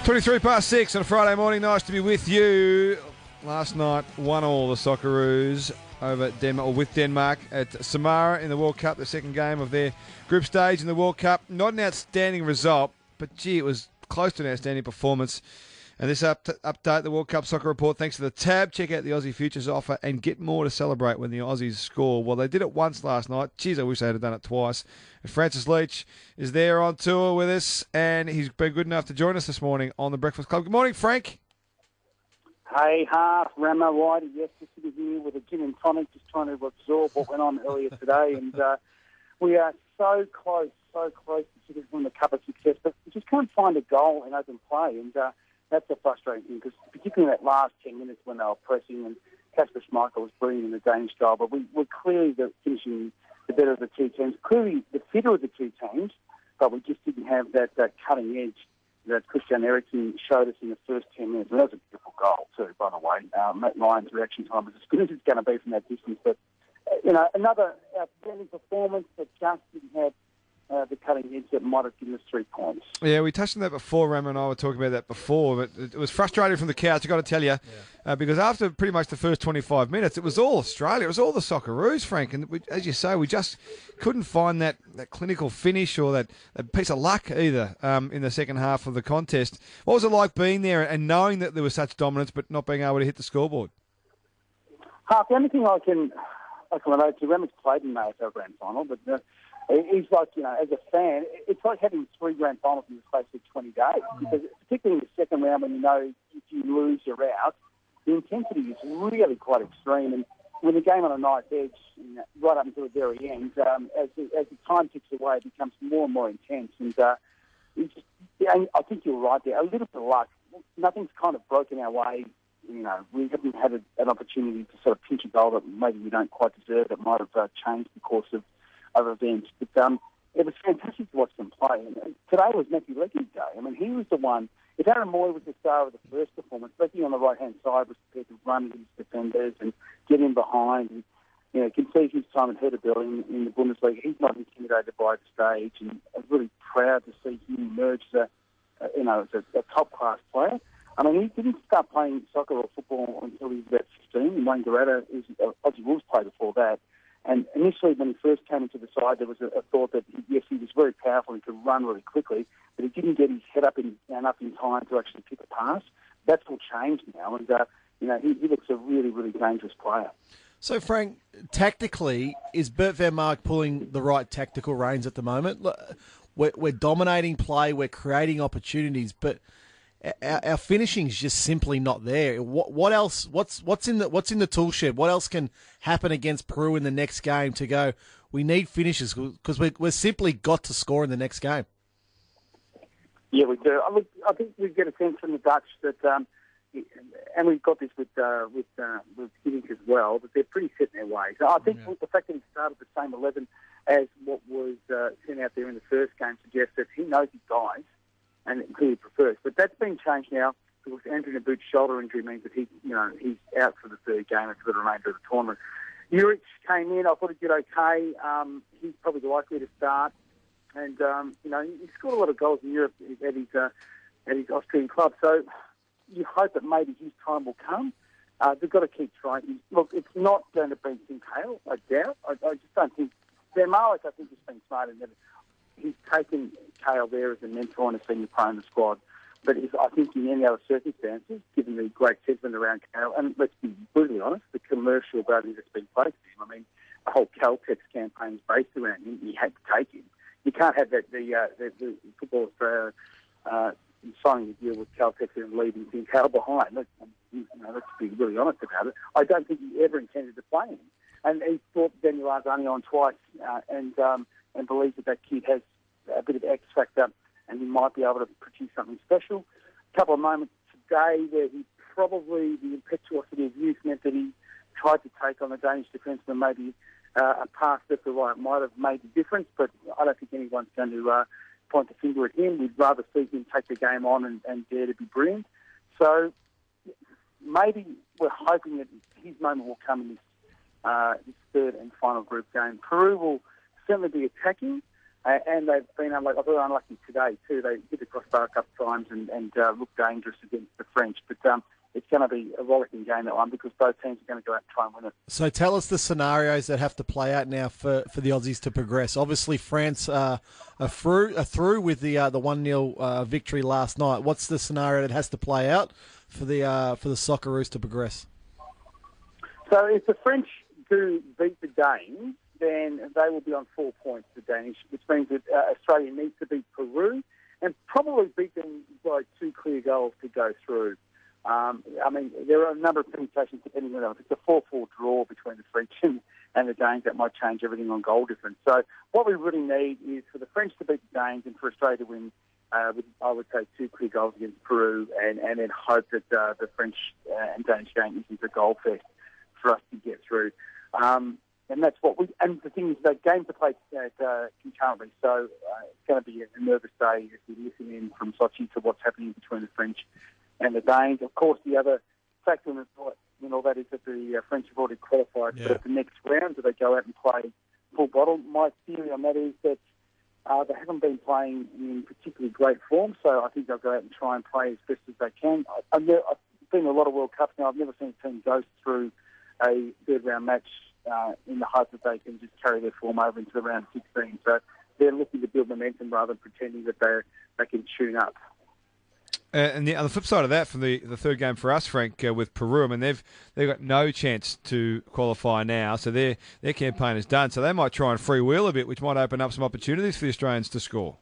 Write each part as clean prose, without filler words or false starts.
23 past 6 on a Friday morning. Nice to be with you. Last night, 1-1 the Socceroos over Denmark, or with Denmark at Samara in the World Cup, the second game of their group stage in the World Cup. Not an outstanding result, but gee, it was close to an outstanding performance. And this update, the World Cup Soccer Report, thanks to the Tab. Check out the Aussie Futures offer and get more to celebrate when the Aussies score. Well, they did it once last night. Geez, I wish they had done it twice. And Francis Leach is there on tour with us, and he's been good enough to join us this morning on the Breakfast Club. Good morning, Frank. Hey, Half, Ramo, Whitey, yes, just sitting here with a gin and tonic, just trying to absorb what went on earlier today. And we are so close to sitting from the cup of success, but we just can't find a goal in open play. And that's a frustrating thing, because particularly in that last 10 minutes when they were pressing, and Kasper Schmeichel was brilliant in the Danish style, but we were clearly finishing the better of the two teams, clearly the fitter of the two teams, but we just didn't have that cutting edge that Christian Eriksen showed us in the first 10 minutes. And that was a beautiful goal too, by the way. Matt Ryan's reaction time was as good as it's going to be from that distance. But, another outstanding performance that just didn't have the cutting edge that might have given us 3 points. Yeah, we touched on that before. Ram and I were talking about that before, but it was frustrating from the couch, I've got to tell you, because after pretty much the first 25 minutes, it was all Australia. It was all the Socceroos, Frank. And as you say, we just couldn't find that clinical finish or that piece of luck either in the second half of the contest. What was it like being there and knowing that there was such dominance but not being able to hit the scoreboard? Half, the only thing I can relate to, Ramos played in the AFL Grand Final, but he's like, as a fan, it's like having 3 grand finals in the space of 20 days. Because particularly in the second round, when you know if you lose, you're out, the intensity is really quite extreme. And with the game on a knife's edge, right up until the very end, as the time ticks away, it becomes more and more intense. And I think you're right there. A little bit of luck. Nothing's kind of broken our way. We haven't had an opportunity to sort of pinch a goal that maybe we don't quite deserve, that might have changed the course of events. But it was fantastic to watch them play. And today was Matthew Leckie's day. I mean, he was the one. If Aaron Moy was the star of the first performance, Leckie on the right-hand side was prepared to run his defenders and get in behind. And, can see his time at Hertha Berlin in the Bundesliga. He's not intimidated by the stage, and I'm really proud to see him emerge as a top-class player. I mean, he didn't start playing soccer or football until he was about 15. And Wayne Garetta is Aussie Wolves player before that. And initially, when he first came into the side, there was a thought that, yes, he was very powerful, he could run really quickly, but he didn't get his head up in time to actually pick a pass. That's all changed now, and he looks a really, really dangerous player. So, Frank, tactically, is Bert van Mark pulling the right tactical reins at the moment? Look, we're dominating play, we're creating opportunities, but our finishing's just simply not there. What else? What's in the tool shed? What else can happen against Peru in the next game to go? We need finishes because we're simply got to score in the next game. Yeah, we do. I think we get a sense from the Dutch that, and we've got this with Hiddink as well, that they're pretty set in their ways. I think the fact that he started the same 11 as what was sent out there in the first game suggests that he knows his guys and clearly prefers. But that's been changed now because Andrew Nabout's shoulder injury means that he's out for the third game and for the remainder of the tournament. Juric came in. I thought he did okay. He's probably likely to start. And, he scored a lot of goals in Europe at his Austrian club. So you hope that maybe his time will come. They've got to keep trying. Look, it's not going to be Tim Cahill, I doubt. I just don't think... Van Marwijk, I think, has been smart in that he's taken Cahill there as a mentor and a senior player in the squad. But I think in any other circumstances, given the great sentiment around Cahill, and let's be brutally honest, the commercial value that's been placed on him, I mean, the whole Caltex campaign is based around him. You had to take him. You can't have the Football Australia signing a deal with Caltex and leaving Tim Cahill behind. Let's be really honest about it. I don't think he ever intended to play him. And he brought Daniel Arzani on twice and believes that kid has a bit of X factor and he might be able to produce something special. A couple of moments today where the impetuosity of youth meant that he tried to take on the Danish defenseman, maybe a pass left or right might have made a difference, but I don't think anyone's going to point the finger at him. We'd rather see him take the game on and dare to be brilliant. So maybe we're hoping that his moment will come in this third and final group game. Peru will certainly be attacking. And they've been unlucky today too. They hit the crossbar a couple of times and looked dangerous against the French. But it's going to be a rollicking game, that one, because both teams are going to go out and try and win it. So tell us the scenarios that have to play out now for the Aussies to progress. Obviously, France are through with the 1-0 victory last night. What's the scenario that has to play out for the Socceroos to progress? So if the French do beat the Danes, then they will be on 4 points, the Danish, which means that Australia needs to beat Peru and probably beat them by 2 clear goals to go through. I mean, there are a number of permutations depending on if it's a 4-4 draw between the French and the Danes. That might change everything on goal difference. So what we really need is for the French to beat the Danes and for Australia to win, with, I would say, 2 clear goals against Peru, and then hope that the French and Danish game isn't a goal fest for us to get through. And that's what we. And the thing is, that games are played concurrently, so it's going to be a nervous day as we listen in from Sochi to what's happening between the French and the Danes. Of course, the other factor in all that is that the French have already qualified for the next round, so they go out and play full bottle. My theory on that is that they haven't been playing in particularly great form, so I think they'll go out and try and play as best as they can. I've been in a lot of World Cups now. I've never seen a team go through a third-round match in the hope that they can just carry their form over into the round 16. So they're looking to build momentum rather than pretending that they can tune up. And on the flip side of that, for the third game for us, Frank, with Peru, I mean, they've got no chance to qualify now, so their campaign is done. So they might try and freewheel a bit, which might open up some opportunities for the Australians to score.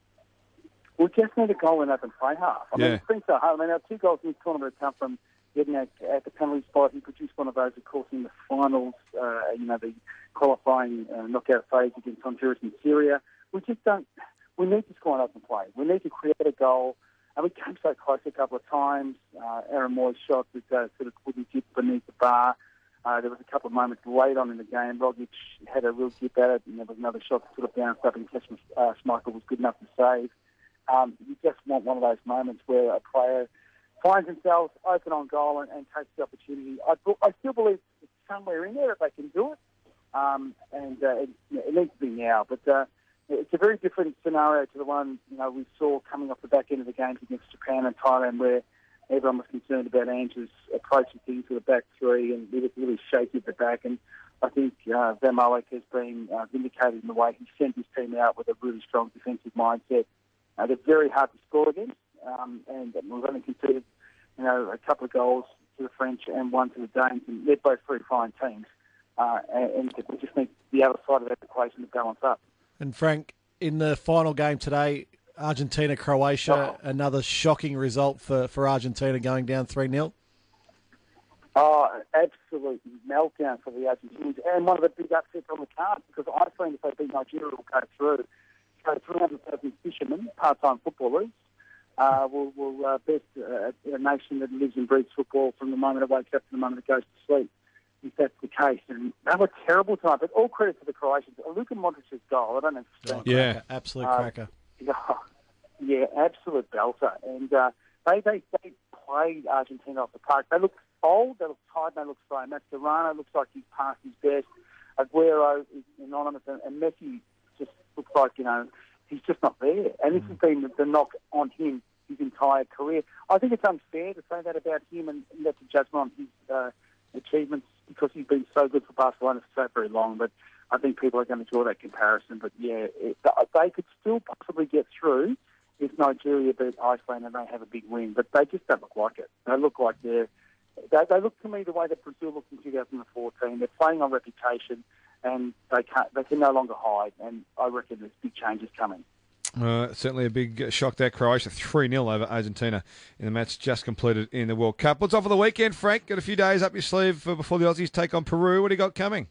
We just need a goal in open play half. I mean, it's been so hard. I mean, our 2 goals in this tournament have come from getting at the penalty spot. He produced one of those, of course, in the finals, the qualifying knockout phase against Honduras and Syria. We just don't. We need to score an open play. We need to create a goal. And we came so close a couple of times. Aaron Moore's shot was sort of wouldn't dip beneath the bar. There was a couple of moments late on in the game. Rogic had a real dip at it, and there was another shot that sort of bounced up, and Schmeichel was good enough to save. You just want one of those moments where a player finds themselves open on goal and takes the opportunity. I still believe it's somewhere in there that they can do it, it needs to be now. But it's a very different scenario to the one we saw coming off the back end of the games against Japan and Thailand, where everyone was concerned about Andrews approaching things with a back three, and he was really shaky at the back. And I think Van Marwijk has been vindicated in the way he sent his team out with a really strong defensive mindset. They're very hard to score against, and we've only conceded a couple of goals to the French and 1 to the Danes, and they're both very fine teams. And we just need the other side of that equation to balance up. And Frank, in the final game today, Argentina-Croatia, another shocking result for Argentina, going down 3-0. Oh, absolute meltdown for the Argentinians, and one of the big upsets on the card, because Iceland, if they beat Nigeria, will go through. So 300,000 fishermen, part-time footballers, will best a nation that lives and breathes football from the moment it wakes up to the moment it goes to sleep, if that's the case. And that was a terrible time, but all credit to the Croatians. Luka Modric's goal, I don't understand. Absolute cracker. Yeah, absolute belter. And they played Argentina off the park. They look old, they look tired, they look slow. Mascherano looks like he's past his best. Aguero is anonymous, and Messi just looks like, he's just not there. And this has been the knock on him his entire career. I think it's unfair to say that about him, and that's a judgment on his achievements, because he's been so good for Barcelona for so very long. But I think people are going to draw that comparison. But yeah, they could still possibly get through if Nigeria beat Iceland and they have a big win. But they just don't look like it. They look like they look to me the way that Brazil looked in 2014. They're playing on reputation, and they can no longer hide. And I reckon there's big changes coming. Certainly a big shock there. Croatia 3-0 over Argentina in the match just completed in the World Cup. What's off for the weekend, Frank? Got a few days up your sleeve before the Aussies take on Peru. What do you got coming?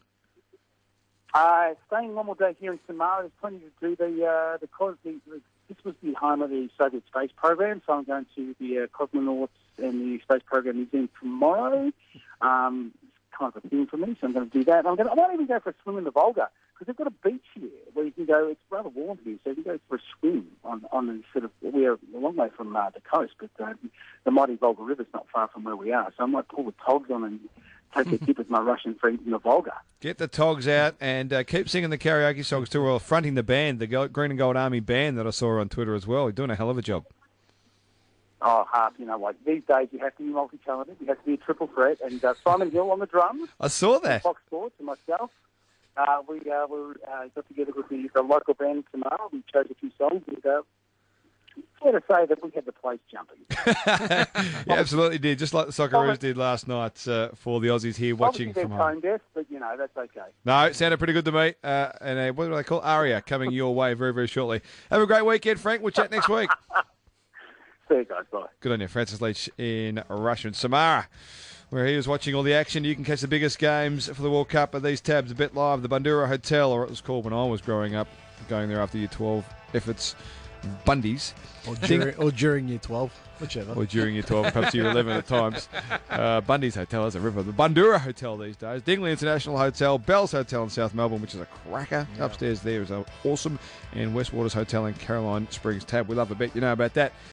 Staying one more day here in Samara. There's plenty to do. This was the home of the Soviet space program, so I'm going to the cosmonauts and the space program museum tomorrow. It's kind of a thing for me, so I'm going to do that. I might even go for a swim in the Volga, because they've got a beach here where you can go. It's rather warm here, so you can go for a swim on the sort of. We're a long way from the coast, but the mighty Volga River's not far from where we are, so I might pull the togs on and take a dip with my Russian friends in the Volga. Get the togs out and keep singing the karaoke songs too, or fronting the band, the Green and Gold Army band that I saw on Twitter as well. You're doing a hell of a job. Oh, half, you know what? These days you have to be multi-talented. You have to be a triple threat. And Simon Hill on the drums. I saw that. Fox Sports and myself. We got together with the local band tomorrow. We chose a few songs and fair to say that we had the place jumping. You absolutely did, just like the Socceroos did last night for the Aussies here watching Obviously from they're home. tone deaf, but, you know, that's okay. No, it sounded pretty good to me. And what do they call Aria coming your way very, very shortly. Have a great weekend, Frank. We'll chat next week. See you guys. Bye. Good on you. Francis Leach in Russia and Samara, where he was watching all the action. You can catch the biggest games for the World Cup at these tabs a bit live. The Bandura Hotel, or it was called when I was growing up, going there after Year 12 efforts. Bundy's. Or during Year 12, whichever. Or during Year 12, perhaps Year 11 at times. Bundy's Hotel is a river. The Bandura Hotel these days. Dingley International Hotel. Bell's Hotel in South Melbourne, which is a cracker. Yeah. Upstairs there is awesome. And Westwaters Hotel in Caroline Springs tab. We love a bet. You know about that.